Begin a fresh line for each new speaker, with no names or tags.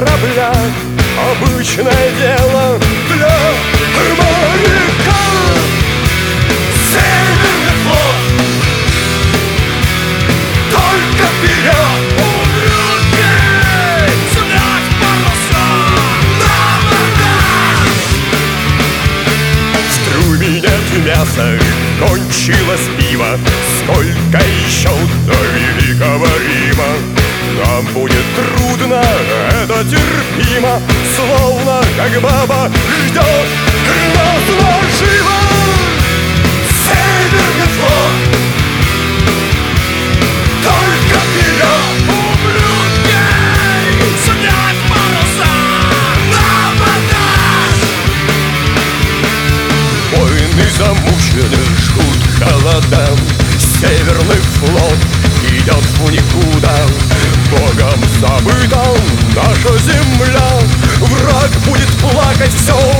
корабля обычное дело для моряка. Северный флот, только вперед! Ублюдки! Сюда паруса! На бордаж! В трюме нет мяса, кончилось пиво. Сколько еще до Великого Рима? Нам будет трудно, это терпимо, словно как баба ждет нас наживо. Северный флот, только вперед! Ублюдки! Сюда паруса! На бордаж! Воины замучены, жгут холодам. Северный флот идет в никуда. Богом забыта наша земля. Враг будет плакать все